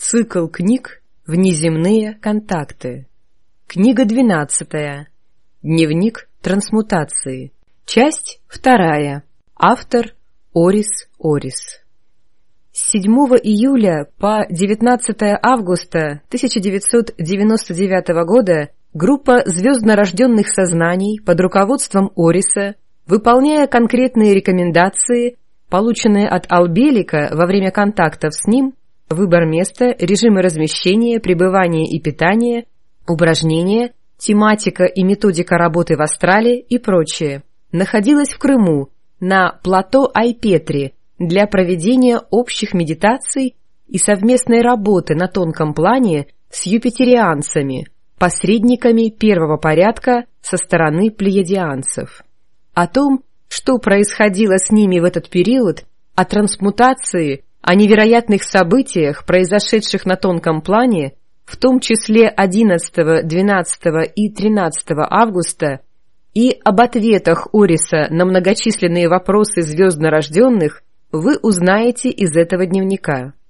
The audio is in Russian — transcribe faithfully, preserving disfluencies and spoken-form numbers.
Цикл книг «Внеземные контакты». Книга двенадцатая. Дневник трансмутации. Часть вторая. Автор Орис Орис. С седьмого июля по девятнадцатое августа тысяча девятьсот девяносто девятого года группа звезднорожденных сознаний под руководством Ориса, выполняя конкретные рекомендации, полученные от Албелика во время контактов с ним, выбор места, режимы размещения, пребывания и питания, упражнения, тематика и методика работы в астрале и прочее, находилась в Крыму, на плато Айпетри, для проведения общих медитаций и совместной работы на тонком плане с юпитерианцами, посредниками первого порядка со стороны плеядианцев. О том, что происходило с ними в этот период, о трансмутации, о невероятных событиях, произошедших на тонком плане, в том числе одиннадцатого, двенадцатого и тринадцатого августа, и об ответах Ориса на многочисленные вопросы звезднорожденных, вы узнаете из этого дневника.